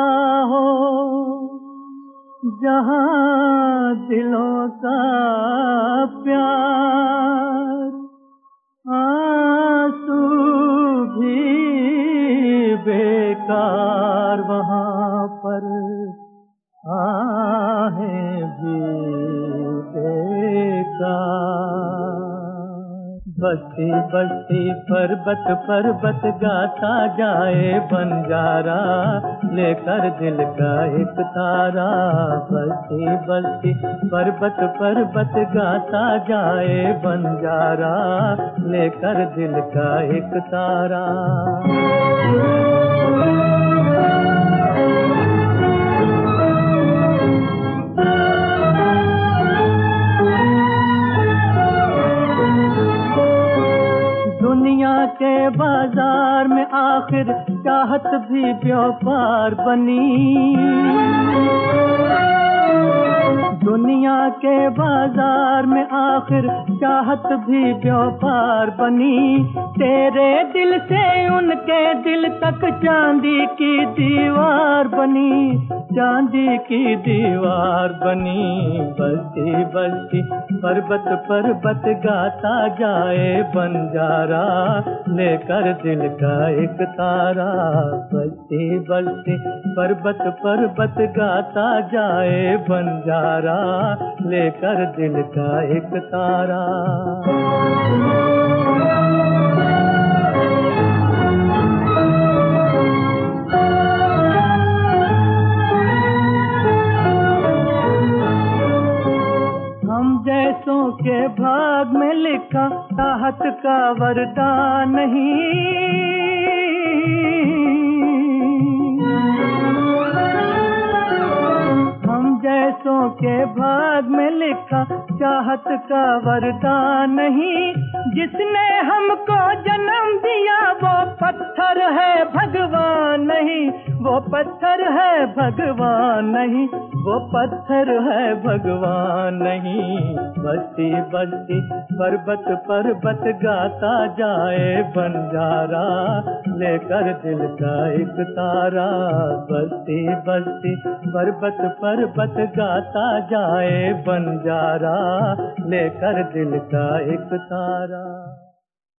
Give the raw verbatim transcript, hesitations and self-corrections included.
हो जहाँ दिलों का प्यार, आंसू भी बेकार वहाँ पर, आहें भी बेकार। बस्ती बस्ती पर्वत पर्वत गाता जाए बंजारा, लेकर दिल का एक तारा। बस्ती बस्ती पर्वत पर्वत गाता जाए बंजारा, लेकर दिल का एक तारा। दुनिया के बाजार में आखिर चाहत भी व्यापार बनी। दुनिया के बाजार में आखिर चाहत भी व्यापार बनी। तेरे दिल से उनके दिल तक चांदी की दीवार बनी, चांदी की दीवार बनी। बस्ती बस्ती पर्वत पर्वत गाता जाए बंजारा, लेकर दिल का एक तारा। बस्ती बस्ती पर्वत पर्वत गाता जाए बंजारा, लेकर दिल का एक तारा। हम जैसों के भाग में लिखा चाहत का वरदान नहीं। जैसों के भाग में लिखा चाहत का वरदान नहीं। जिसने हमको जन्म दिया वो पत्थर है भगवान नहीं, वो पत्थर है भगवान नहीं, वो पत्थर है भगवान नहीं। बस्ती बस्ती पर्वत पर्वत गाता जाए बंजारा, लेकर दिल का एक तारा। बस्ती बस्ती पर्वत पर्वत गाता जाए बंजारा, लेकर दिल का एक तारा।